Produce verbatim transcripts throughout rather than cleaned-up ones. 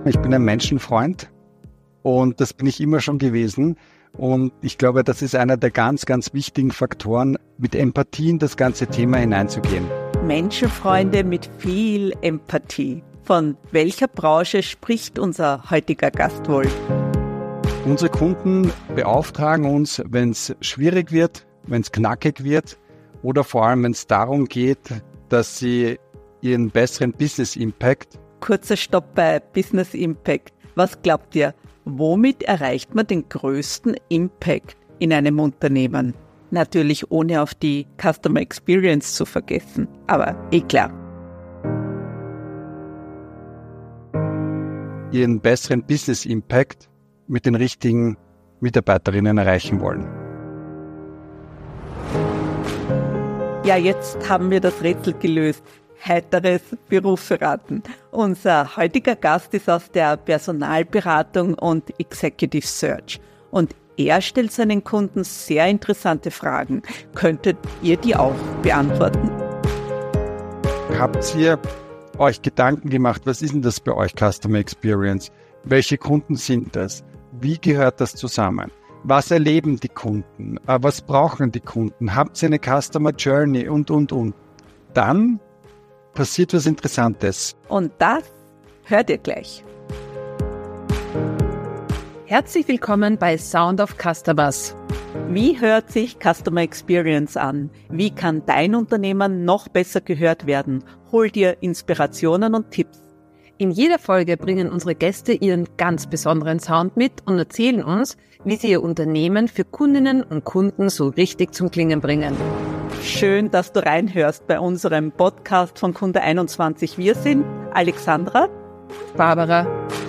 gesprochen, ich bin ein Menschenfreund und das bin ich immer schon gewesen. Und ich glaube, das ist einer der ganz, ganz wichtigen Faktoren, mit Empathie in das ganze Thema hineinzugehen. Menschenfreunde mit viel Empathie. Von welcher Branche spricht unser heutiger Gast wohl? Unsere Kunden beauftragen uns, wenn es schwierig wird, wenn es knackig wird oder vor allem, wenn es darum geht, dass sie ihren besseren Business Impact. Kurzer Stopp bei Business Impact. Was glaubt ihr, womit erreicht man den größten Impact in einem Unternehmen? Natürlich ohne auf die Customer Experience zu vergessen, aber eh klar. Ihren besseren Business Impact mit den richtigen Mitarbeiterinnen erreichen wollen. Ja, jetzt haben wir das Rätsel gelöst. Heiteres Berufsverraten. Unser heutiger Gast ist aus der Personalberatung und Executive Search. Und er stellt seinen Kunden sehr interessante Fragen. Könntet ihr die auch beantworten? Habt ihr euch Gedanken gemacht, was ist denn das bei euch, Customer Experience? Welche Kunden sind das? Wie gehört das zusammen? Was erleben die Kunden? Was brauchen die Kunden? Habt ihr eine Customer Journey und, und, und? Dann passiert was Interessantes. Und das hört ihr gleich. Herzlich willkommen bei Sound of Customers. Wie hört sich Customer Experience an? Wie kann dein Unternehmen noch besser gehört werden? Hol dir Inspirationen und Tipps. In jeder Folge bringen unsere Gäste ihren ganz besonderen Sound mit und erzählen uns, wie sie ihr Unternehmen für Kundinnen und Kunden so richtig zum Klingen bringen. Schön, dass du reinhörst bei unserem Podcast von Kunde einundzwanzig. Wir sind Alexandra, Barbara.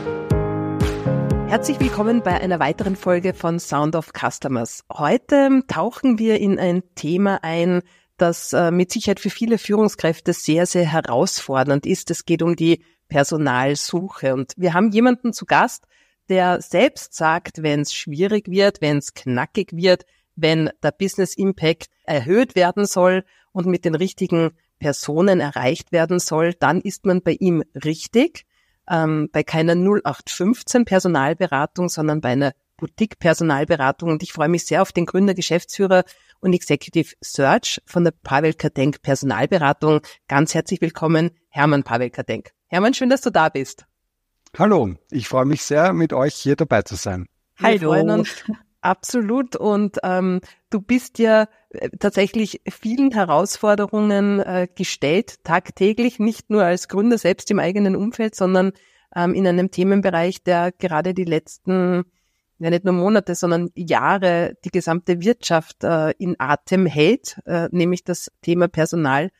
Herzlich willkommen bei einer weiteren Folge von Sound of Customers. Heute tauchen wir in ein Thema ein, das äh, mit Sicherheit für viele Führungskräfte sehr, sehr herausfordernd ist. Es geht um die Personalsuche. Und wir haben jemanden zu Gast, der selbst sagt, wenn es schwierig wird, wenn es knackig wird, wenn der Business Impact erhöht werden soll und mit den richtigen Personen erreicht werden soll, dann ist man bei ihm richtig. Ähm, bei keiner null acht fünfzehn Personalberatung, sondern bei einer Boutique-Personalberatung. Und ich freue mich sehr auf den Gründer, Geschäftsführer und Executive Search von der Pavel Kadenk Personalberatung. Ganz herzlich willkommen, Hermann Pavel Kadenk. Hermann, schön, dass du da bist. Hallo, ich freue mich sehr, mit euch hier dabei zu sein. Wir Hallo. freuen uns absolut und ähm, du bist ja äh, tatsächlich vielen Herausforderungen äh, gestellt, tagtäglich, nicht nur als Gründer selbst im eigenen Umfeld, sondern ähm, in einem Themenbereich, der gerade die letzten, ja nicht nur Monate, sondern Jahre die gesamte Wirtschaft äh, in Atem hält, äh, nämlich das Thema Personalberatung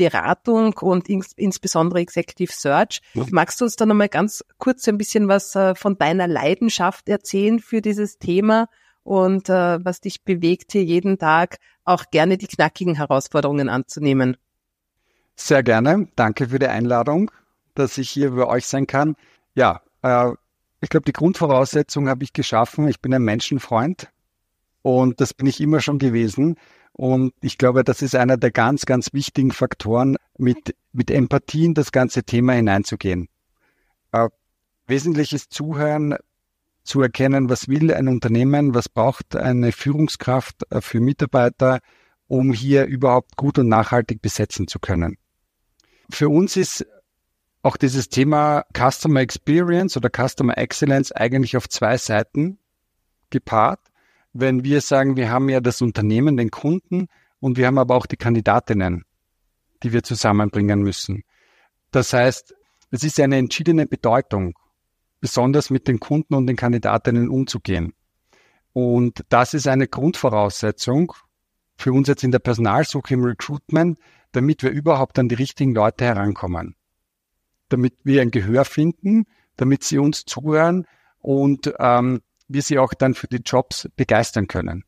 und ins, insbesondere Executive Search. Ja. Magst du uns da nochmal ganz kurz ein bisschen was äh, von deiner Leidenschaft erzählen für dieses Thema und äh, was dich bewegt, hier jeden Tag auch gerne die knackigen Herausforderungen anzunehmen? Sehr gerne. Danke für die Einladung, dass ich hier bei euch sein kann. Ja, äh, ich glaube, die Grundvoraussetzung habe ich geschaffen. Ich bin ein Menschenfreund und das bin ich immer schon gewesen. Und ich glaube, das ist einer der ganz, ganz wichtigen Faktoren, mit, mit Empathie in das ganze Thema hineinzugehen. Äh, wesentliches Zuhören, zu erkennen, was will ein Unternehmen, was braucht eine Führungskraft äh, für Mitarbeiter, um hier überhaupt gut und nachhaltig besetzen zu können. Für uns ist auch dieses Thema Customer Experience oder Customer Excellence eigentlich auf zwei Seiten gepaart. Wenn wir sagen, wir haben ja das Unternehmen, den Kunden und wir haben aber auch die Kandidatinnen, die wir zusammenbringen müssen. Das heißt, es ist eine entschiedene Bedeutung, besonders mit den Kunden und den Kandidatinnen umzugehen. Und das ist eine Grundvoraussetzung für uns jetzt in der Personalsuche im Recruitment, damit wir überhaupt an die richtigen Leute herankommen. Damit wir ein Gehör finden, damit sie uns zuhören und ähm, wir sie auch dann für die Jobs begeistern können.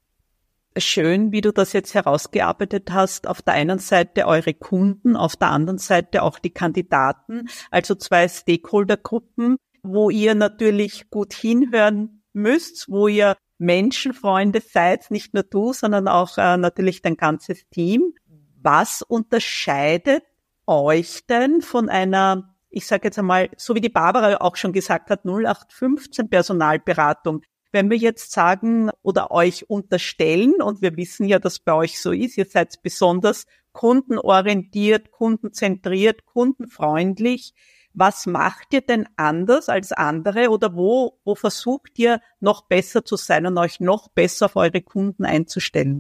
Schön, wie du das jetzt herausgearbeitet hast. Auf der einen Seite eure Kunden, auf der anderen Seite auch die Kandidaten, also zwei Stakeholdergruppen, wo ihr natürlich gut hinhören müsst, wo ihr Menschenfreunde seid, nicht nur du, sondern auch äh, natürlich dein ganzes Team. Was unterscheidet euch denn von einer ich sage jetzt einmal, so wie die Barbara auch schon gesagt hat, null acht fünfzehn Personalberatung. Wenn wir jetzt sagen oder euch unterstellen, und wir wissen ja, dass bei euch so ist, ihr seid besonders kundenorientiert, kundenzentriert, kundenfreundlich. Was macht ihr denn anders als andere oder wo, wo versucht ihr noch besser zu sein und euch noch besser auf eure Kunden einzustellen?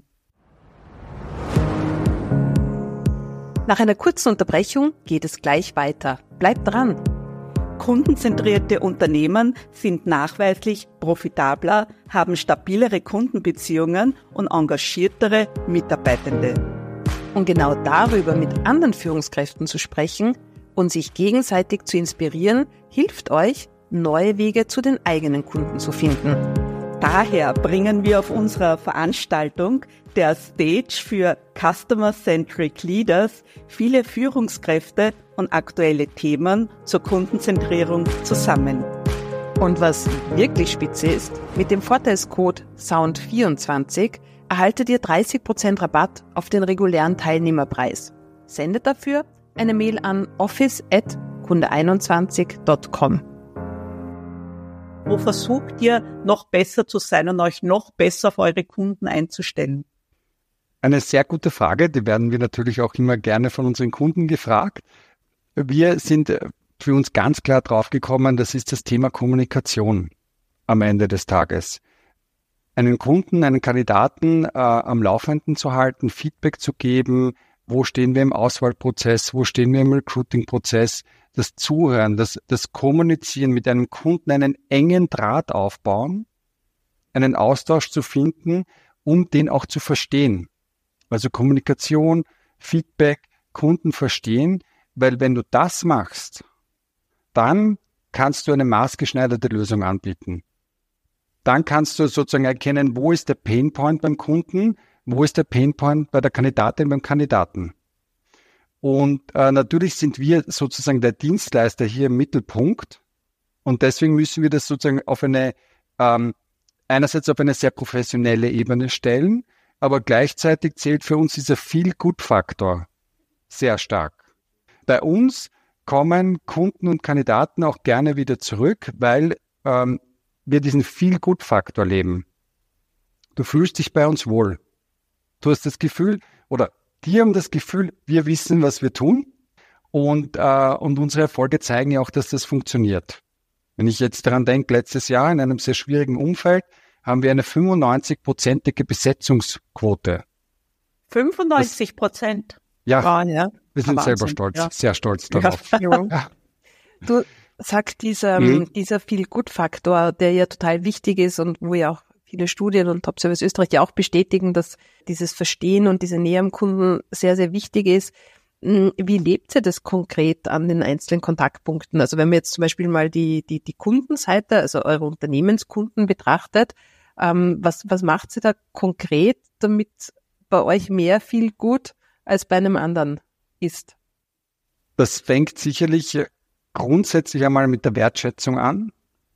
Nach einer kurzen Unterbrechung geht es gleich weiter. Bleibt dran! Kundenzentrierte Unternehmen sind nachweislich profitabler, haben stabilere Kundenbeziehungen und engagiertere Mitarbeitende. Und genau darüber mit anderen Führungskräften zu sprechen und sich gegenseitig zu inspirieren, hilft euch, neue Wege zu den eigenen Kunden zu finden. Daher bringen wir auf unserer Veranstaltung, der Stage für Customer-Centric Leaders, viele Führungskräfte und aktuelle Themen zur Kundenzentrierung zusammen. Und was wirklich spitze ist, mit dem Vorteilscode Sound vierundzwanzig erhaltet ihr dreißig Prozent Rabatt auf den regulären Teilnehmerpreis. Sendet dafür eine Mail an office at kunde einundzwanzig punkt com. Wo versucht ihr, noch besser zu sein und euch noch besser auf eure Kunden einzustellen? Eine sehr gute Frage, die werden wir natürlich auch immer gerne von unseren Kunden gefragt. Wir sind für uns ganz klar draufgekommen, das ist das Thema Kommunikation am Ende des Tages. Einen Kunden, einen Kandidaten äh, am Laufenden zu halten, Feedback zu geben, wo stehen wir im Auswahlprozess, wo stehen wir im Recruiting-Prozess, das Zuhören, das, das Kommunizieren mit einem Kunden, einen engen Draht aufbauen, einen Austausch zu finden, um den auch zu verstehen. Also Kommunikation, Feedback, Kunden verstehen, weil wenn du das machst, dann kannst du eine maßgeschneiderte Lösung anbieten. Dann kannst du sozusagen erkennen, wo ist der Painpoint beim Kunden, wo ist der Painpoint bei der Kandidatin, beim Kandidaten. Und äh, natürlich sind wir sozusagen der Dienstleister hier im Mittelpunkt und deswegen müssen wir das sozusagen auf eine, ähm, einerseits auf eine sehr professionelle Ebene stellen, aber gleichzeitig zählt für uns dieser Feel-Good-Faktor sehr stark. Bei uns kommen Kunden und Kandidaten auch gerne wieder zurück, weil ähm, wir diesen Feel-Good-Faktor leben. Du fühlst dich bei uns wohl. Du hast das Gefühl, oder die haben das Gefühl, wir wissen, was wir tun und, äh, und unsere Erfolge zeigen ja auch, dass das funktioniert. Wenn ich jetzt daran denke, letztes Jahr in einem sehr schwierigen Umfeld haben wir eine fünfundneunzig-prozentige Besetzungsquote. fünfundneunzig Prozent? Ja, wow, ja, wir sind Wahnsinn. selber stolz, ja. sehr stolz darauf. Ja. Ja. Du sagst, dieser, mhm. dieser Feel-Good-Faktor, der ja total wichtig ist und wo ja auch viele Studien und Top Service Österreich ja auch bestätigen, dass dieses Verstehen und diese Nähe am Kunden sehr, sehr wichtig ist. Wie lebt ihr das konkret an den einzelnen Kontaktpunkten? Also wenn man jetzt zum Beispiel mal die, die, die Kundenseite, also eure Unternehmenskunden betrachtet, ähm, was, was macht ihr da konkret, damit bei euch mehr viel gut als bei einem anderen ist? Das fängt sicherlich grundsätzlich einmal mit der Wertschätzung an,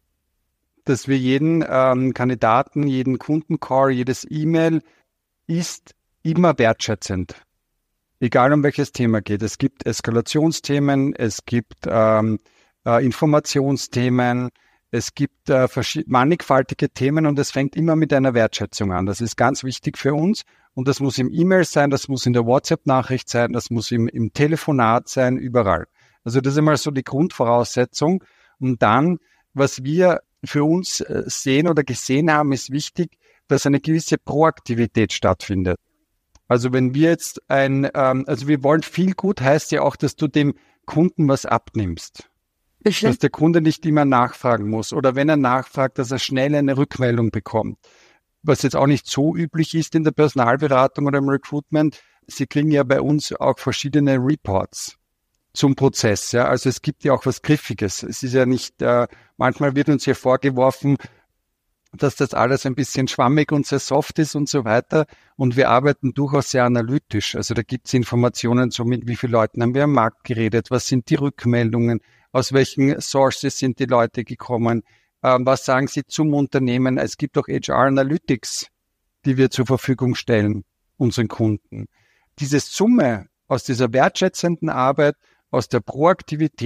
dass wir jeden ähm, Kandidaten, jeden Kundencall, jedes E-Mail ist immer wertschätzend. Egal um welches Thema geht. Es gibt Eskalationsthemen, es gibt ähm, äh, Informationsthemen, es gibt äh, mannigfaltige Themen und es fängt immer mit einer Wertschätzung an. Das ist ganz wichtig für uns und das muss im E-Mail sein, das muss in der WhatsApp-Nachricht sein, das muss im, im Telefonat sein, überall. Also das ist einmal so die Grundvoraussetzung. Und dann, was wir für uns sehen oder gesehen haben, ist wichtig, dass eine gewisse Proaktivität stattfindet. Also wenn wir jetzt ein, ähm, also wir wollen viel gut, heißt ja auch, dass du dem Kunden was abnimmst. Bestimmt. Dass der Kunde nicht immer nachfragen muss oder wenn er nachfragt, dass er schnell eine Rückmeldung bekommt. Was jetzt auch nicht so üblich ist in der Personalberatung oder im Recruitment. Sie kriegen ja bei uns auch verschiedene Reports zum Prozess. Ja, also es gibt ja auch was Griffiges. Es ist ja nicht, äh, manchmal wird uns hier vorgeworfen, dass das alles ein bisschen schwammig und sehr soft ist und so weiter. Und wir arbeiten durchaus sehr analytisch. Also da gibt es Informationen, so mit wie vielen Leuten haben wir am Markt geredet, was sind die Rückmeldungen, aus welchen Sources sind die Leute gekommen, ähm, was sagen sie zum Unternehmen. Es gibt auch H R Analytics, die wir zur Verfügung stellen, unseren Kunden. Diese Summe aus dieser wertschätzenden Arbeit, aus der Proaktivität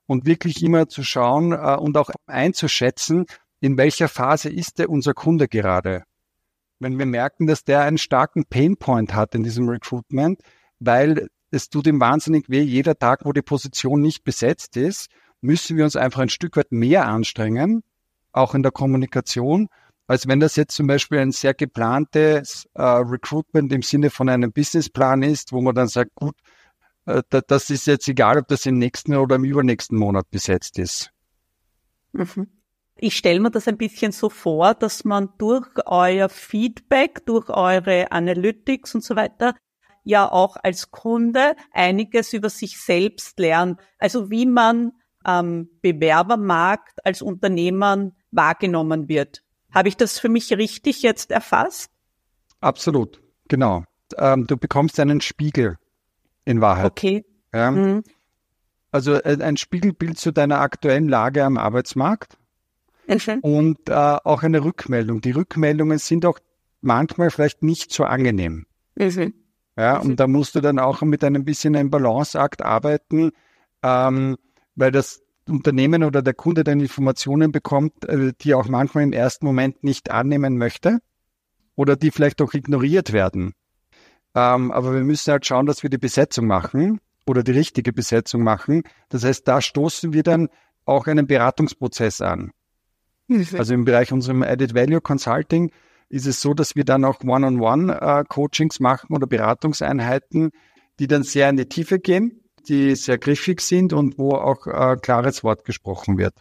und wirklich immer zu schauen äh, und auch einzuschätzen, in welcher Phase ist der unser Kunde gerade. Wenn wir merken, dass der einen starken Painpoint hat in diesem Recruitment, weil es tut ihm wahnsinnig weh, jeder Tag, wo die Position nicht besetzt ist, müssen wir uns einfach ein Stück weit mehr anstrengen, auch in der Kommunikation, als wenn das jetzt zum Beispiel ein sehr geplantes äh, Recruitment im Sinne von einem Businessplan ist, wo man dann sagt, gut, äh, das ist jetzt egal, ob das im nächsten oder im übernächsten Monat besetzt ist. Mhm. Ich stelle mir das ein bisschen so vor, dass man durch euer Feedback, durch eure Analytics und so weiter ja auch als Kunde einiges über sich selbst lernt. Also wie man am Bewerbermarkt als Unternehmer wahrgenommen wird. Habe ich das für mich richtig jetzt erfasst? Absolut, genau. Ähm, du bekommst einen Spiegel in Wahrheit. Okay. Ja? Mhm. Also äh, ein Spiegelbild zu deiner aktuellen Lage am Arbeitsmarkt. Mhm. Und äh, auch eine Rückmeldung. Die Rückmeldungen sind auch manchmal vielleicht nicht so angenehm. Mhm. Ja, und da musst du dann auch mit einem bisschen einem Balanceakt arbeiten, ähm, weil das Unternehmen oder der Kunde dann Informationen bekommt, äh, die auch manchmal im ersten Moment nicht annehmen möchte oder die vielleicht auch ignoriert werden. Ähm, aber wir müssen halt schauen, dass wir die Besetzung machen oder die richtige Besetzung machen. Das heißt, da stoßen wir dann auch einen Beratungsprozess an. Also im Bereich unserem Added Value Consulting ist es so, dass wir dann auch One-on-One-Coachings machen oder Beratungseinheiten, die dann sehr in die Tiefe gehen, die sehr griffig sind und wo auch äh, klares Wort gesprochen wird.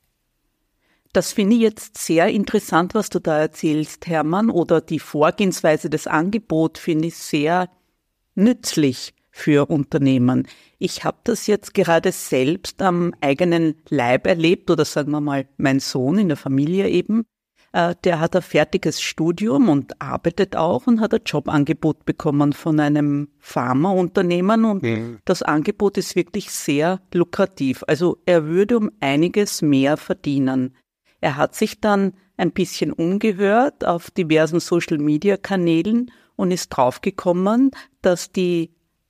Das finde ich jetzt sehr interessant, was du da erzählst, Hermann, oder die Vorgehensweise des Angebots finde ich sehr nützlich für Unternehmen. Ich habe das jetzt gerade selbst am eigenen Leib erlebt, oder sagen wir mal, mein Sohn in der Familie eben, äh, der hat ein fertiges Studium und arbeitet auch und hat ein Jobangebot bekommen von einem Pharmaunternehmen und mhm. das Angebot ist wirklich sehr lukrativ. Also er würde um einiges mehr verdienen. Er hat sich dann ein bisschen umgehört auf diversen Social-Media-Kanälen und ist draufgekommen, dass die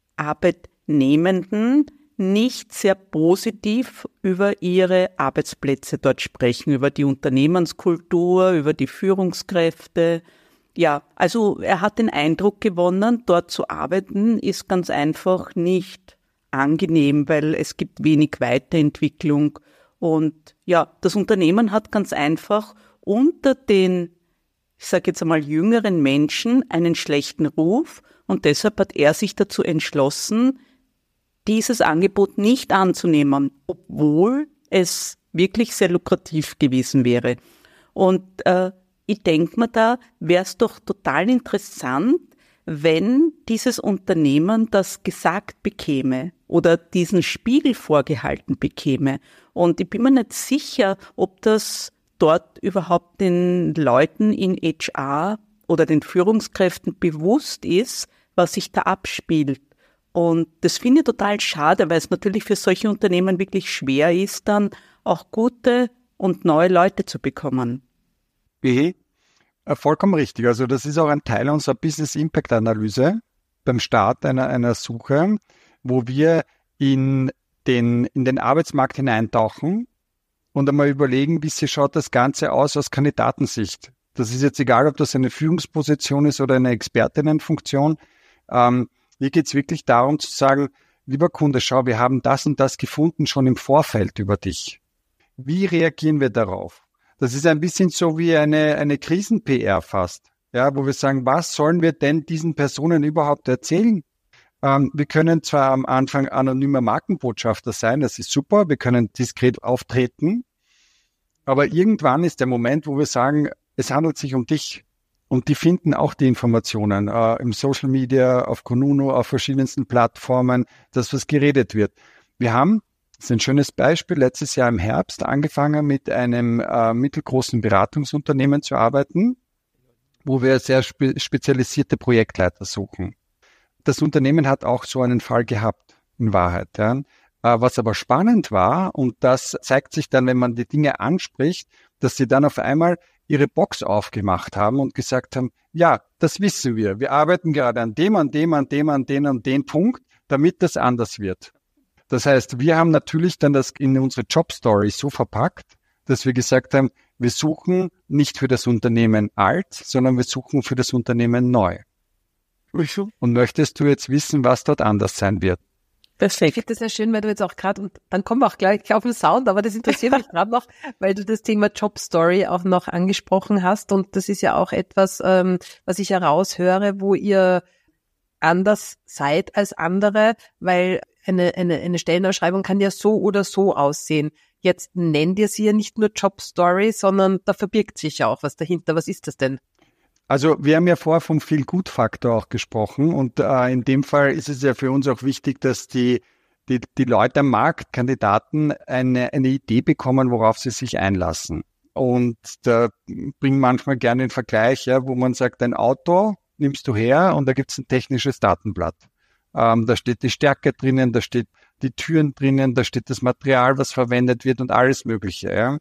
Arbeitnehmenden nicht sehr positiv über ihre Arbeitsplätze dort sprechen, über die Unternehmenskultur, über die Führungskräfte. Ja, also er hat den Eindruck gewonnen, dort zu arbeiten ist ganz einfach nicht angenehm, weil es gibt wenig Weiterentwicklung. Und ja, das Unternehmen hat ganz einfach unter den, ich sage jetzt einmal, jüngeren Menschen einen schlechten Ruf. Und deshalb hat er sich dazu entschlossen, dieses Angebot nicht anzunehmen, obwohl es wirklich sehr lukrativ gewesen wäre. Und äh, ich denke mir, da wäre es doch total interessant, wenn dieses Unternehmen das gesagt bekäme oder diesen Spiegel vorgehalten bekäme. Und ich bin mir nicht sicher, ob das dort überhaupt den Leuten in H R oder den Führungskräften bewusst ist, was sich da abspielt. Und das finde ich total schade, weil es natürlich für solche Unternehmen wirklich schwer ist, dann auch gute und neue Leute zu bekommen. Mhm. Vollkommen richtig. Also das ist auch ein Teil unserer Business-Impact-Analyse beim Start einer, einer Suche, wo wir in den, in den Arbeitsmarkt hineintauchen und einmal überlegen, wie sie schaut das Ganze aus aus Kandidatensicht. Das ist jetzt egal, ob das eine Führungsposition ist oder eine Expertinnenfunktion. Ähm, hier geht es wirklich darum zu sagen, lieber Kunde, schau, wir haben das und das gefunden schon im Vorfeld über dich. Wie reagieren wir darauf? Das ist ein bisschen so wie eine, eine Krisen-P R fast, ja, wo wir sagen, was sollen wir denn diesen Personen überhaupt erzählen? Ähm, wir können zwar am Anfang anonymer Markenbotschafter sein, das ist super, wir können diskret auftreten, aber irgendwann ist der Moment, wo wir sagen, es handelt sich um dich. Und die finden auch die Informationen äh, im Social Media, auf Kununu, auf verschiedensten Plattformen, das, was geredet wird. Wir haben, das ist ein schönes Beispiel, letztes Jahr im Herbst angefangen mit einem äh, mittelgroßen Beratungsunternehmen zu arbeiten, wo wir sehr spe- spezialisierte Projektleiter suchen. Das Unternehmen hat auch so einen Fall gehabt, in Wahrheit. Ja. Äh, was aber spannend war, und das zeigt sich dann, wenn man die Dinge anspricht, dass sie dann auf einmal ihre Box aufgemacht haben und gesagt haben, ja, das wissen wir. Wir arbeiten gerade an dem, an dem, an dem, an dem, an dem Punkt, damit das anders wird. Das heißt, wir haben natürlich dann das in unsere Jobstory so verpackt, dass wir gesagt haben, wir suchen nicht für das Unternehmen alt, sondern wir suchen für das Unternehmen neu. Und möchtest du jetzt wissen, was dort anders sein wird? Perfekt. Ich finde das sehr schön, weil du jetzt auch gerade, und dann kommen wir auch gleich auf den Sound, aber das interessiert mich gerade noch, weil du das Thema Jobstory auch noch angesprochen hast, und das ist ja auch etwas, ähm, was ich heraushöre, wo ihr anders seid als andere, weil eine, eine, eine Stellenausschreibung kann ja so oder so aussehen. Jetzt nennt ihr sie ja nicht nur Jobstory, sondern da verbirgt sich ja auch was dahinter. Was ist das denn? Also wir haben ja vorher vom Feel-Good-Faktor auch gesprochen, und äh, in dem Fall ist es ja für uns auch wichtig, dass die, die, die Leute am Markt, Kandidaten, eine, eine Idee bekommen, worauf sie sich einlassen. Und da bringen manchmal gerne den Vergleich, ja, wo man sagt, ein Auto nimmst du her und da gibt's ein technisches Datenblatt. Ähm, da steht die Stärke drinnen, da steht die Türen drinnen, da steht das Material, was verwendet wird und alles Mögliche. Ja.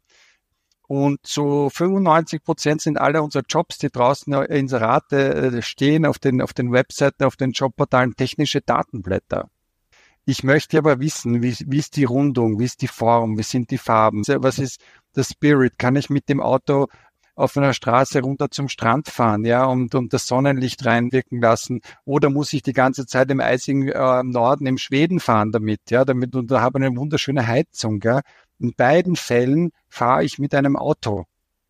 Und so fünfundneunzig Prozent sind alle unsere Jobs, die draußen in Inserate stehen, auf den, auf den Webseiten, auf den Jobportalen, technische Datenblätter. Ich möchte aber wissen, wie, wie ist die Rundung, wie ist die Form, wie sind die Farben, was ist der Spirit, kann ich mit dem Auto auf einer Straße runter zum Strand fahren, ja, und, und das Sonnenlicht reinwirken lassen, oder muss ich die ganze Zeit im eisigen äh, Norden, im Schweden fahren damit, ja, damit, und da habe ich eine wunderschöne Heizung, ja. In beiden Fällen fahre ich mit einem Auto.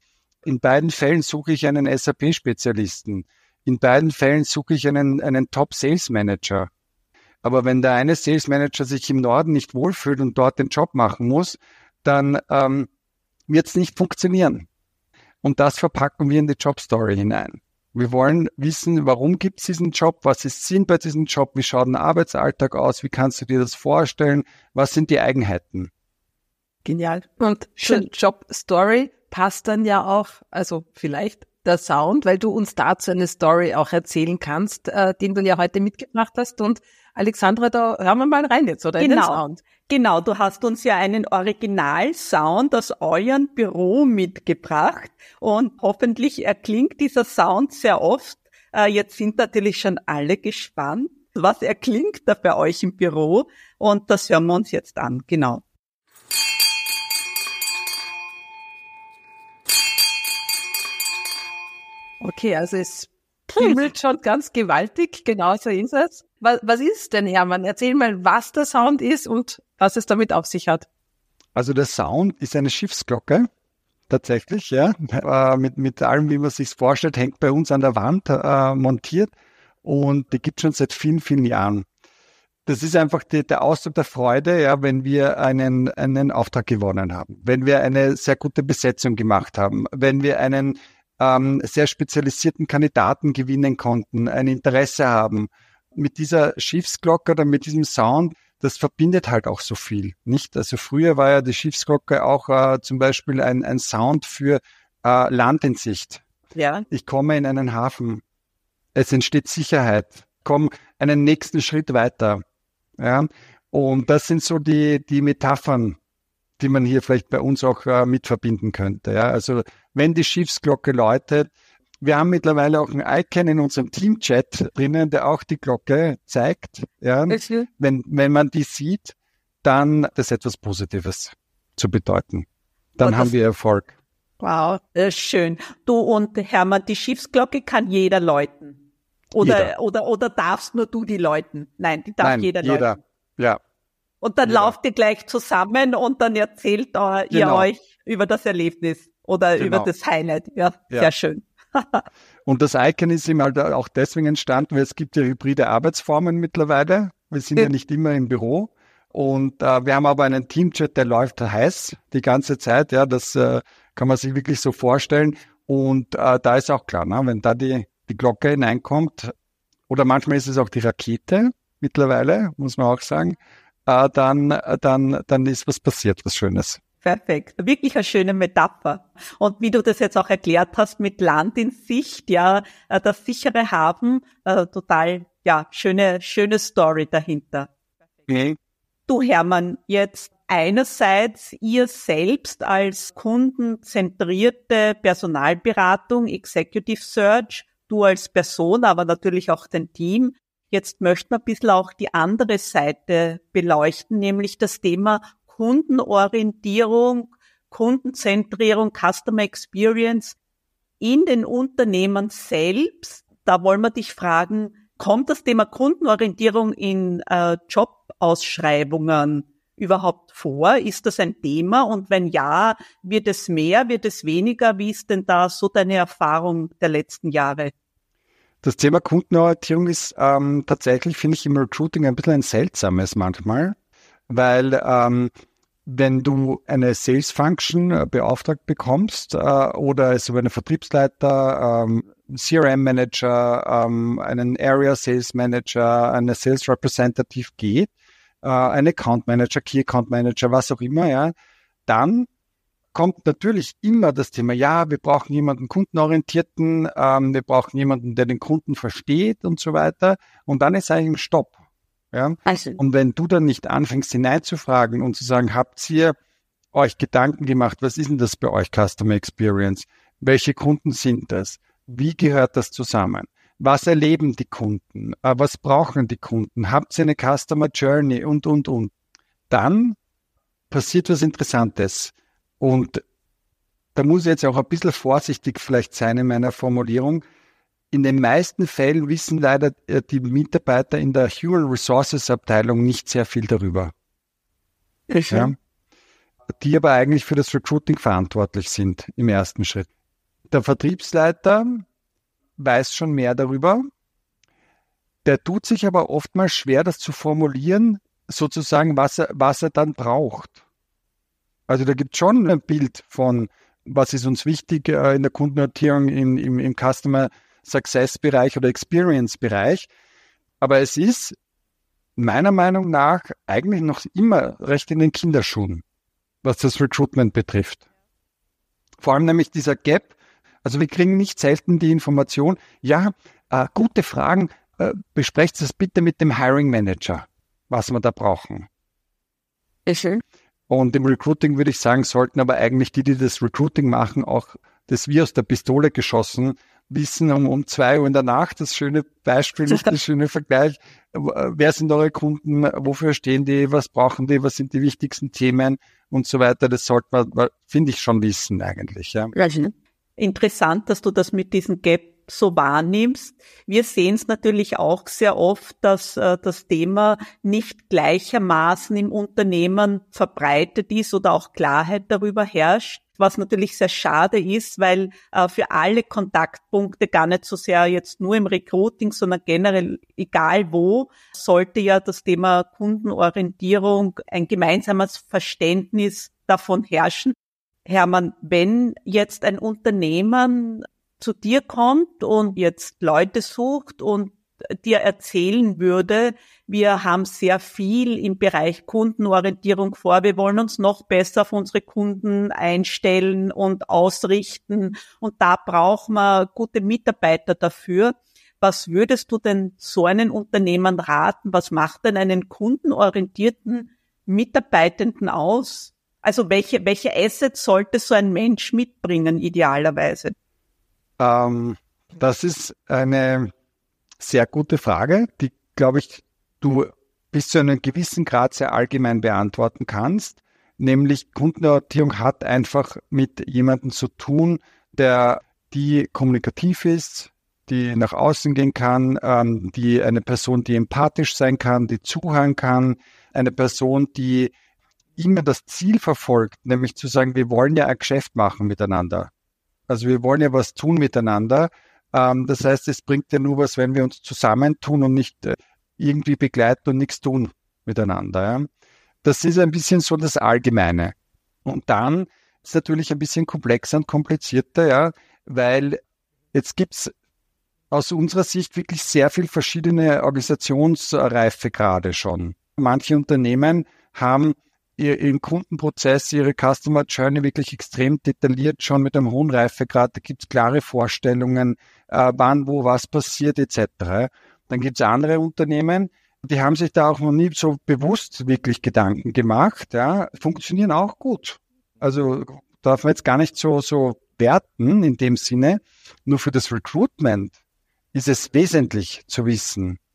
In beiden Fällen suche ich einen S A P-Spezialisten. In beiden Fällen suche ich einen, einen Top-Sales-Manager. Aber wenn der eine Sales-Manager sich im Norden nicht wohlfühlt und dort den Job machen muss, dann ähm, wird es nicht funktionieren. Und das verpacken wir in die Jobstory hinein. Wir wollen wissen, warum gibt es diesen Job, was ist Sinn bei diesem Job, wie schaut ein Arbeitsalltag aus, wie kannst du dir das vorstellen, was sind die Eigenheiten. Genial. Und zur Jobstory passt dann ja auch, also vielleicht der Sound, weil du uns dazu eine Story auch erzählen kannst, äh, den du ja heute mitgebracht hast. Und Alexandra, da hören wir mal rein jetzt, oder? Genau. In den Sound. Genau, du hast uns ja einen Originalsound aus eurem Büro mitgebracht, und hoffentlich erklingt dieser Sound sehr oft. Äh, jetzt sind natürlich schon alle gespannt, was erklingt da bei euch im Büro, und das hören wir uns jetzt an. Genau. Okay, also es bimmelt schon ganz gewaltig, genau so ist es. Was, was ist denn, Hermann? Erzähl mal, was der Sound ist und was es damit auf sich hat. Also der Sound ist eine Schiffsglocke, tatsächlich, ja, äh, mit, mit allem, wie man sich vorstellt, hängt bei uns an der Wand äh, montiert, und die gibt es schon seit vielen, vielen Jahren. Das ist einfach die, der Ausdruck der Freude, ja, wenn wir einen, einen Auftrag gewonnen haben, wenn wir eine sehr gute Besetzung gemacht haben, wenn wir einen ähm, sehr spezialisierten Kandidaten gewinnen konnten, ein Interesse haben. Mit dieser Schiffsglocke oder mit diesem Sound, das verbindet halt auch so viel, nicht? Also früher war ja die Schiffsglocke auch äh, zum Beispiel ein, ein Sound für äh, Land in Sicht. Ja. Ich komme in einen Hafen, es entsteht Sicherheit, komme einen nächsten Schritt weiter. Ja, und das sind so die, die Metaphern, die man hier vielleicht bei uns auch äh, mit verbinden könnte. Ja, also wenn die Schiffsglocke läutet, wir haben mittlerweile auch ein Icon in unserem Teamchat drinnen, der auch die Glocke zeigt. Ja, okay. wenn, wenn man die sieht, dann das etwas Positives zu bedeuten. Dann Und haben wir Erfolg. Wow, äh, schön. Du, und Hermann, die Schiffsglocke kann jeder läuten. Oder, Jeder. oder, oder darfst nur du die läuten? Nein, die darf Nein, jeder, jeder. läuten. Ja. Und dann Jeder. lauft ihr gleich zusammen und dann erzählt äh, ihr Genau. euch über das Erlebnis oder Genau. über das Highlight. Ja, Ja. sehr schön. Und das Icon ist ihm halt auch deswegen entstanden, weil es gibt ja hybride Arbeitsformen mittlerweile. Wir sind ja nicht immer im Büro. Und äh, wir haben aber einen Teamchat, der läuft heiß die ganze Zeit. Ja, das äh, kann man sich wirklich so vorstellen. Und äh, da ist auch klar, ne, wenn da die, die Glocke hineinkommt, oder manchmal ist es auch die Rakete mittlerweile, muss man auch sagen, äh, dann, dann, dann ist was passiert, was Schönes. Perfekt. Wirklich eine schöne Metapher. Und wie du das jetzt auch erklärt hast, mit Land in Sicht, ja, äh, das sichere Hafen, äh, total, ja, schöne, schöne Story dahinter. Mhm. Du, Hermann, jetzt einerseits ihr selbst als kundenzentrierte Personalberatung, Executive Search, du als Person, aber natürlich auch dein Team. Jetzt möchten wir ein bisschen auch die andere Seite beleuchten, nämlich das Thema Kundenorientierung, Kundenzentrierung, Customer Experience in den Unternehmen selbst. Da wollen wir dich fragen, kommt das Thema Kundenorientierung in äh, Jobausschreibungen überhaupt vor? Ist das ein Thema? Und wenn ja, wird es mehr, wird es weniger? Wie ist denn da so deine Erfahrung der letzten Jahre? Das Thema Kundenorientierung ist ähm, tatsächlich, finde ich, im Recruiting ein bisschen ein seltsames manchmal, weil ähm, wenn du eine Sales Function äh, beauftragt bekommst äh, oder es über einen Vertriebsleiter, ähm, C R M Manager, ähm, einen Area Sales Manager, eine Sales Representative geht, äh, ein Account Manager, Key Account Manager, was auch immer, ja, dann kommt natürlich immer das Thema, ja, wir brauchen jemanden kundenorientierten, ähm, wir brauchen jemanden, der den Kunden versteht und so weiter. Und dann ist eigentlich ein Stopp. Ja? Also. Und wenn du dann nicht anfängst, hineinzufragen und zu sagen, habt ihr euch Gedanken gemacht, was ist denn das bei euch, Customer Experience? Welche Kunden sind das? Wie gehört das zusammen? Was erleben die Kunden? Äh, was brauchen die Kunden? Habt ihr eine Customer Journey und, und, und? Dann passiert was Interessantes. Und da muss ich jetzt auch ein bisschen vorsichtig vielleicht sein in meiner Formulierung. In den meisten Fällen wissen leider die Mitarbeiter in der Human Resources Abteilung nicht sehr viel darüber. Ja, die aber eigentlich für das Recruiting verantwortlich sind im ersten Schritt. Der Vertriebsleiter weiß schon mehr darüber. Der tut sich aber oftmals schwer, das zu formulieren, sozusagen, was er, was er dann braucht. Also da gibt es schon ein Bild von, was ist uns wichtig äh, in der Kundenorientierung im, im, im Customer Success Bereich oder Experience Bereich. Aber es ist meiner Meinung nach eigentlich noch immer recht in den Kinderschuhen, was das Recruitment betrifft. Vor allem nämlich dieser Gap. Also wir kriegen nicht selten die Information, ja, äh, gute Fragen, äh, besprecht das bitte mit dem Hiring Manager, was wir da brauchen. Okay. Und im Recruiting würde ich sagen, sollten aber eigentlich die, die das Recruiting machen, auch das wie aus der Pistole geschossen, wissen um, um zwei Uhr in der Nacht, das schöne Beispiel, das schöne Vergleich, wer sind eure Kunden, wofür stehen die, was brauchen die, was sind die wichtigsten Themen und so weiter. Das sollte man, finde ich, schon wissen eigentlich. Ja. Interessant, dass du das mit diesem Gap so wahrnimmst. Wir sehen es natürlich auch sehr oft, dass äh, das Thema nicht gleichermaßen im Unternehmen verbreitet ist oder auch Klarheit darüber herrscht, was natürlich sehr schade ist, weil äh, für alle Kontaktpunkte, gar nicht so sehr jetzt nur im Recruiting, sondern generell egal wo, sollte ja das Thema Kundenorientierung, ein gemeinsames Verständnis davon herrschen. Hermann, wenn jetzt ein Unternehmen zu dir kommt und jetzt Leute sucht und dir erzählen würde, wir haben sehr viel im Bereich Kundenorientierung vor, wir wollen uns noch besser auf unsere Kunden einstellen und ausrichten und da brauchen wir gute Mitarbeiter dafür. Was würdest du denn so einem Unternehmen raten? Was macht denn einen kundenorientierten Mitarbeitenden aus? Also welche, welche Assets sollte so ein Mensch mitbringen, idealerweise? Ähm, das ist eine sehr gute Frage, die, glaube ich, du bis zu einem gewissen Grad sehr allgemein beantworten kannst. Nämlich Kundenorientierung hat einfach mit jemandem zu tun, der die kommunikativ ist, die nach außen gehen kann, ähm, die eine Person, die empathisch sein kann, die zuhören kann, eine Person, die immer das Ziel verfolgt, nämlich zu sagen, wir wollen ja ein Geschäft machen miteinander. Also wir wollen ja was tun miteinander. Ähm, das heißt, es bringt ja nur was, wenn wir uns zusammentun und nicht äh, irgendwie begleiten und nichts tun miteinander. Ja. Das ist ein bisschen so das Allgemeine. Und dann ist es natürlich ein bisschen komplexer und komplizierter, ja, weil jetzt gibt's aus unserer Sicht wirklich sehr viel verschiedene Organisationsreife gerade schon. Manche Unternehmen haben ihren Kundenprozess, ihre Customer Journey wirklich extrem detailliert, schon mit einem hohen Reifegrad. Da gibt es klare Vorstellungen, äh, wann, wo, was passiert et cetera. Dann gibt es andere Unternehmen, die haben sich da auch noch nie so bewusst wirklich Gedanken gemacht. Ja, funktionieren auch gut. Also darf man jetzt gar nicht so, so werten in dem Sinne. Nur für das Recruitment ist es wesentlich zu wissen,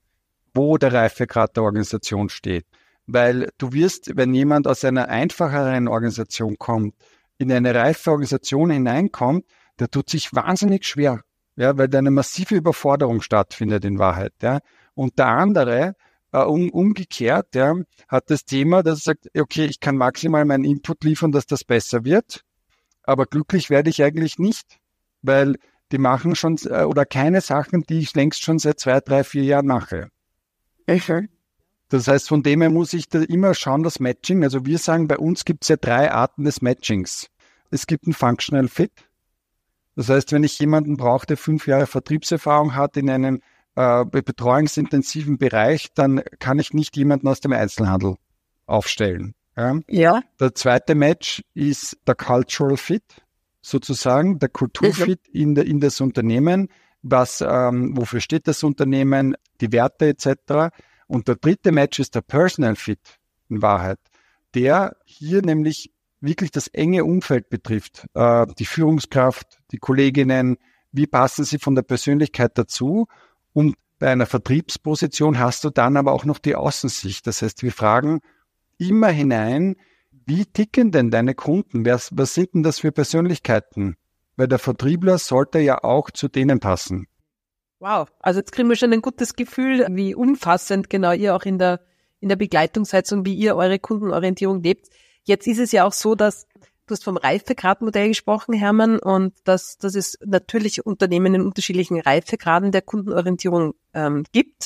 wo der Reifegrad der Organisation steht. Weil du wirst, wenn jemand aus einer einfacheren Organisation kommt, in eine reife Organisation hineinkommt, der tut sich wahnsinnig schwer, ja, weil da eine massive Überforderung stattfindet in Wahrheit. Ja. Und der andere, uh, um, umgekehrt, ja, hat das Thema, dass er sagt, okay, ich kann maximal meinen Input liefern, dass das besser wird, aber glücklich werde ich eigentlich nicht, weil die machen schon, uh, oder keine Sachen, die ich längst schon seit zwei, drei, vier Jahren mache. Okay. Das heißt, von dem her muss ich da immer schauen, das Matching. Also wir sagen, bei uns gibt es ja drei Arten des Matchings. Es gibt einen Functional Fit. Das heißt, wenn ich jemanden brauche, der fünf Jahre Vertriebserfahrung hat in einem äh, betreuungsintensiven Bereich, dann kann ich nicht jemanden aus dem Einzelhandel aufstellen. Ja. Ja. Der zweite Match ist der Cultural Fit, sozusagen, der Kulturfit mhm. in, der, in das Unternehmen. Was, ähm, wofür steht das Unternehmen, die Werte et cetera. Und der dritte Match ist der Personal Fit in Wahrheit, der hier nämlich wirklich das enge Umfeld betrifft. Äh, die Führungskraft, die Kolleginnen, wie passen sie von der Persönlichkeit dazu? Und bei einer Vertriebsposition hast du dann aber auch noch die Außensicht. Das heißt, wir fragen immer hinein, wie ticken denn deine Kunden? Was, was sind denn das für Persönlichkeiten? Weil der Vertriebler sollte ja auch zu denen passen. Wow, also jetzt kriegen wir schon ein gutes Gefühl, wie umfassend genau ihr auch in der in der Begleitung seid und wie ihr eure Kundenorientierung lebt. Jetzt ist es ja auch so, dass du hast vom Reifegradmodell gesprochen, Hermann, und dass, dass es natürlich Unternehmen in unterschiedlichen Reifegraden der Kundenorientierung ähm, gibt.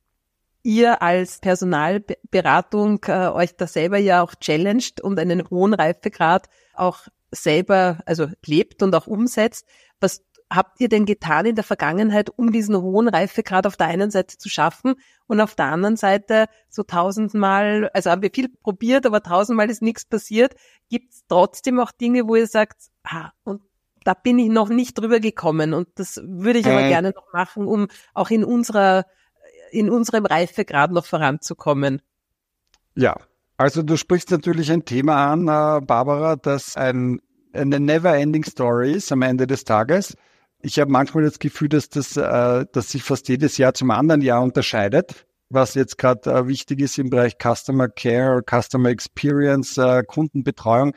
Ihr als Personalberatung äh, euch da selber ja auch challenged und einen hohen Reifegrad auch selber, also lebt und auch umsetzt. Was habt ihr denn getan in der Vergangenheit, um diesen hohen Reifegrad auf der einen Seite zu schaffen und auf der anderen Seite so tausendmal, also haben wir viel probiert, aber tausendmal ist nichts passiert. Gibt es trotzdem auch Dinge, wo ihr sagt, ah, und da bin ich noch nicht drüber gekommen und das würde ich aber äh. gerne noch machen, um auch in unserer, in unserem Reifegrad noch voranzukommen? Ja, also du sprichst natürlich ein Thema an, äh, Barbara, das ein, eine never-ending Story ist am Ende des Tages. Ich habe manchmal das Gefühl, dass das, äh, dass sich fast jedes Jahr zum anderen Jahr unterscheidet, was jetzt gerade äh, wichtig ist im Bereich Customer Care, Customer Experience, äh, Kundenbetreuung.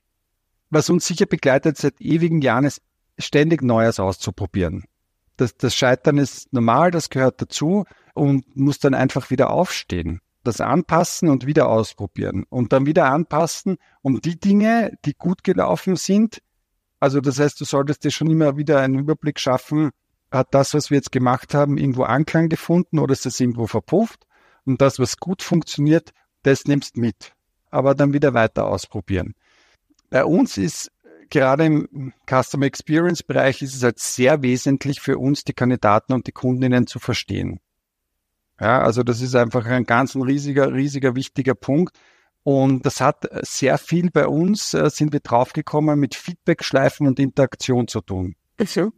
Was uns sicher begleitet seit ewigen Jahren ist, ständig Neues auszuprobieren. Das, das Scheitern ist normal, das gehört dazu und muss dann einfach wieder aufstehen. Das anpassen und wieder ausprobieren und dann wieder anpassen, um die Dinge, die gut gelaufen sind. Also das heißt, du solltest dir schon immer wieder einen Überblick schaffen, hat das, was wir jetzt gemacht haben, irgendwo Anklang gefunden oder ist das irgendwo verpufft? Und das, was gut funktioniert, das nimmst mit, aber dann wieder weiter ausprobieren. Bei uns ist gerade im Customer Experience Bereich ist es halt sehr wesentlich für uns, die Kandidaten und die Kundinnen zu verstehen. Ja, also das ist einfach ein ganz ein riesiger, riesiger, wichtiger Punkt. Und das hat sehr viel bei uns, äh, sind wir draufgekommen, mit Feedback-Schleifen und Interaktion zu tun. Mhm.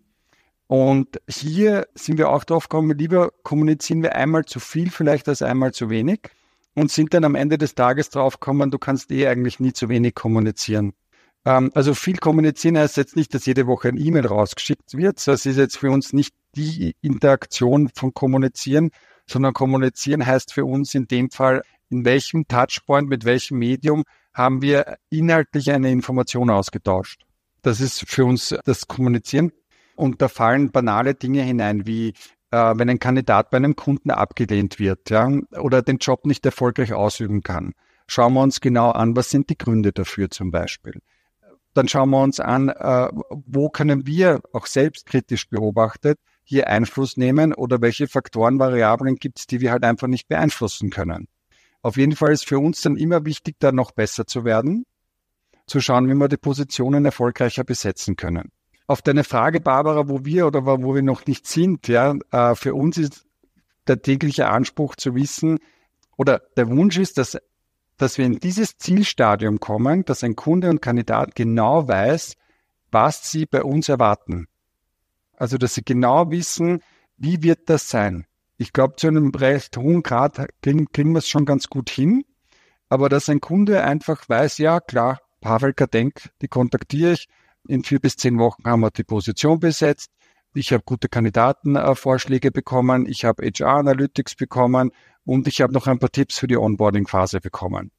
Und hier sind wir auch drauf gekommen, lieber kommunizieren wir einmal zu viel vielleicht als einmal zu wenig und sind dann am Ende des Tages draufgekommen, du kannst eh eigentlich nie zu wenig kommunizieren. Ähm, also viel kommunizieren heißt jetzt nicht, dass jede Woche ein E-Mail rausgeschickt wird. Das ist jetzt für uns nicht die Interaktion von Kommunizieren, sondern Kommunizieren heißt für uns in dem Fall, in welchem Touchpoint, mit welchem Medium haben wir inhaltlich eine Information ausgetauscht. Das ist für uns das Kommunizieren. Und da fallen banale Dinge hinein, wie äh, wenn ein Kandidat bei einem Kunden abgelehnt wird, ja, oder den Job nicht erfolgreich ausüben kann. Schauen wir uns genau an, was sind die Gründe dafür zum Beispiel. Dann schauen wir uns an, äh, wo können wir auch selbstkritisch beobachtet hier Einfluss nehmen oder welche Faktoren, Variablen gibt es, die wir halt einfach nicht beeinflussen können. Auf jeden Fall ist für uns dann immer wichtig, da noch besser zu werden, zu schauen, wie wir die Positionen erfolgreicher besetzen können. Auf deine Frage, Barbara, wo wir oder wo wir noch nicht sind, ja, äh, für uns ist der tägliche Anspruch zu wissen oder der Wunsch ist, dass, dass wir in dieses Zielstadium kommen, dass ein Kunde und Kandidat genau weiß, was sie bei uns erwarten. Also, dass sie genau wissen, wie wird das sein. Ich glaube, zu einem recht hohen Grad kriegen, kriegen wir es schon ganz gut hin. Aber dass ein Kunde einfach weiß, ja klar, Pavelka denkt, die kontaktiere ich. In vier bis zehn Wochen haben wir die Position besetzt. ich habe gute Kandidatenvorschläge bekommen, ich habe H R-Analytics bekommen und ich habe noch ein paar Tipps für die Onboarding-Phase bekommen.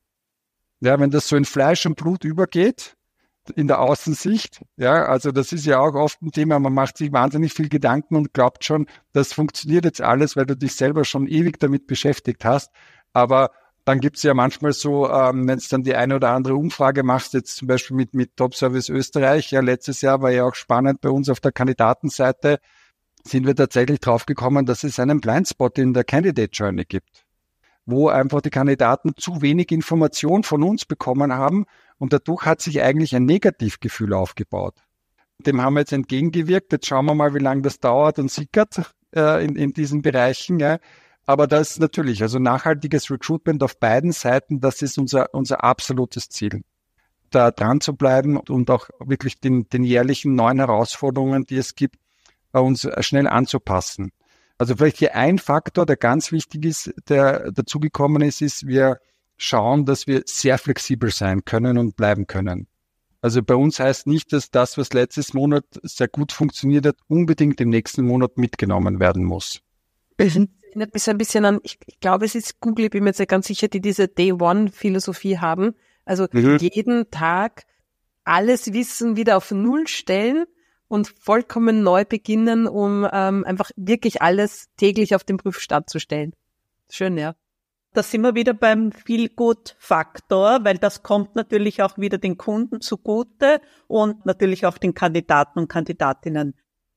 Ja, wenn das so in Fleisch und Blut übergeht, in der Außensicht, ja, also das ist ja auch oft ein Thema, man macht sich wahnsinnig viel Gedanken und glaubt schon, das funktioniert jetzt alles, weil du dich selber schon ewig damit beschäftigt hast, aber dann gibt's ja manchmal so, ähm, wenn es dann die eine oder andere Umfrage machst, jetzt zum Beispiel mit, mit Top Service Österreich, ja, letztes Jahr war ja auch spannend bei uns auf der Kandidatenseite, sind wir tatsächlich drauf gekommen, dass es einen Blindspot in der Candidate Journey gibt, wo einfach die Kandidaten zu wenig Information von uns bekommen haben und dadurch hat sich eigentlich ein Negativgefühl aufgebaut. Dem haben wir jetzt entgegengewirkt, jetzt schauen wir mal, wie lange das dauert und sickert äh, in, in diesen Bereichen, ja. Aber das ist natürlich, also nachhaltiges Recruitment auf beiden Seiten, das ist unser, unser absolutes Ziel. Da dran zu bleiben und auch wirklich den, den jährlichen neuen Herausforderungen, die es gibt, uns schnell anzupassen. Also vielleicht hier ein Faktor, der ganz wichtig ist, der dazugekommen ist, ist, wir schauen, dass wir sehr flexibel sein können und bleiben können. Also bei uns heißt nicht, dass das, was letztes Monat sehr gut funktioniert hat, unbedingt im nächsten Monat mitgenommen werden muss. Erinnert mich so ein bisschen an, ich, ich glaube, es ist Google, ich bin mir jetzt nicht ganz sicher, die diese Day-One-Philosophie haben. Also mhm. jeden Tag alles Wissen wieder auf Null stellen und vollkommen neu beginnen, um ähm, einfach wirklich alles täglich auf den Prüfstand zu stellen. Schön, ja. Da sind wir wieder beim Feel-Good-Faktor, weil das kommt natürlich auch wieder den Kunden zugute und natürlich auch den Kandidaten und Kandidatinnen.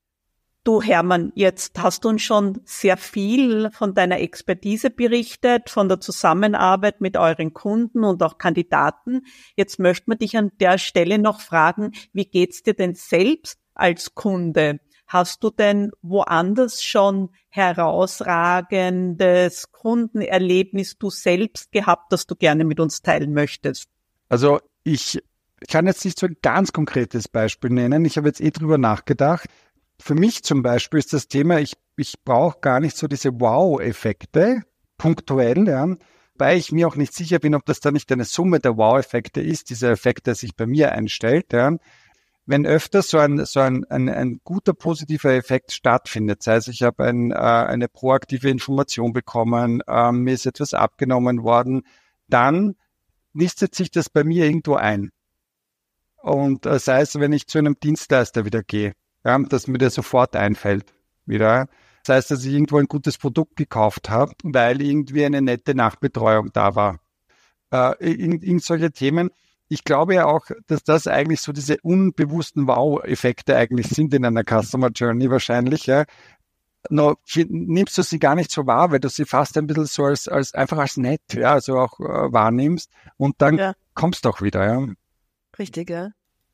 Du Hermann, jetzt hast du uns schon sehr viel von deiner Expertise berichtet, von der Zusammenarbeit mit euren Kunden und auch Kandidaten. Jetzt möchte man dich an der Stelle noch fragen, wie geht's dir denn selbst als Kunde? Hast du denn woanders schon herausragendes Kundenerlebnis du selbst gehabt, das du gerne mit uns teilen möchtest? Also ich kann jetzt nicht so ein ganz konkretes Beispiel nennen. Ich habe jetzt eh drüber nachgedacht. Für mich zum Beispiel ist das Thema, ich, ich brauche gar nicht so diese Wow-Effekte, punktuell, ja, weil ich mir auch nicht sicher bin, ob das da nicht eine Summe der Wow-Effekte ist, dieser Effekt, der sich bei mir einstellt, ja. Wenn öfters so ein, so ein, ein, ein guter positiver Effekt stattfindet, sei es ich habe ein, äh, eine proaktive Information bekommen, äh, mir ist etwas abgenommen worden, dann nistet sich das bei mir irgendwo ein. Und äh, sei es, wenn ich zu einem Dienstleister wieder gehe, ja, dass mir das sofort einfällt wieder. Das heißt, dass ich irgendwo ein gutes Produkt gekauft habe, weil irgendwie eine nette Nachbetreuung da war. Äh, irgend, irgend solche Themen. Ich glaube ja auch, dass das eigentlich so diese unbewussten Wow-Effekte eigentlich sind in einer Customer Journey wahrscheinlich. Ja. Nur nimmst du sie gar nicht so wahr, weil du sie fast ein bisschen so als, als einfach als nett, ja, also auch äh, wahrnimmst und dann ja. kommst du auch wieder. Ja. Richtig, ja.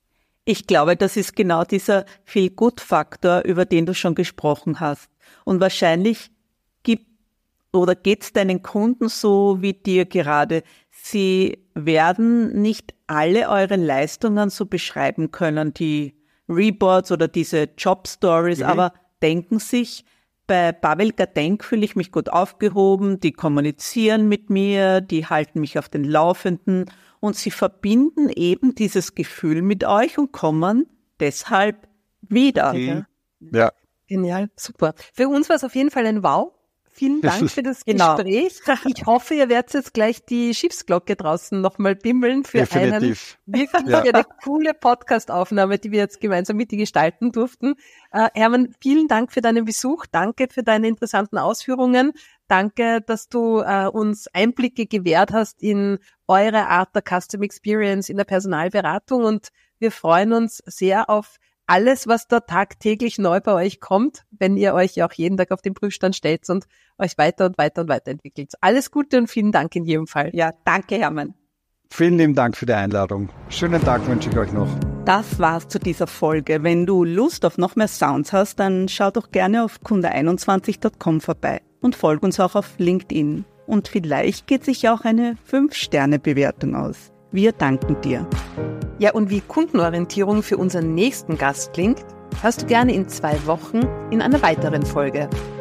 Ich glaube, das ist genau dieser Feel-Good-Faktor, über den du schon gesprochen hast. Und wahrscheinlich gibt oder geht's deinen Kunden so wie dir gerade. Sie werden nicht alle eure Leistungen so beschreiben können, die Reports oder diese Job-Stories, mhm. aber denken sich, bei Pavel Gadenk fühle ich mich gut aufgehoben, die kommunizieren mit mir, die halten mich auf den Laufenden und sie verbinden eben dieses Gefühl mit euch und kommen deshalb wieder. Mhm. Ja. Genial, super. Für uns war es auf jeden Fall ein Wow. Vielen Dank für das genau. Gespräch. Ich hoffe, ihr werdet jetzt gleich die Schiffsglocke draußen nochmal bimmeln für Definitiv. einen wirklich ja. eine coole Podcast-Aufnahme, die wir jetzt gemeinsam mit dir gestalten durften. Äh, Hermann, vielen Dank für deinen Besuch. Danke für deine interessanten Ausführungen. Danke, dass du äh, uns Einblicke gewährt hast in eure Art der Custom Experience in der Personalberatung und wir freuen uns sehr auf alles, was da tagtäglich neu bei euch kommt, wenn ihr euch ja auch jeden Tag auf den Prüfstand stellt und euch weiter und weiter und weiterentwickelt. Alles Gute und vielen Dank in jedem Fall. Ja, danke, Hermann. Vielen lieben Dank für die Einladung. Schönen Tag wünsche ich euch noch. Das war's zu dieser Folge. Wenn du Lust auf noch mehr Sounds hast, dann schau doch gerne auf kunde einundzwanzig Punkt com vorbei und folg uns auch auf LinkedIn. Und vielleicht geht sich auch eine fünf Sterne Bewertung aus. Wir danken dir. Ja, und wie Kundenorientierung für unseren nächsten Gast klingt, hörst du gerne in zwei Wochen in einer weiteren Folge.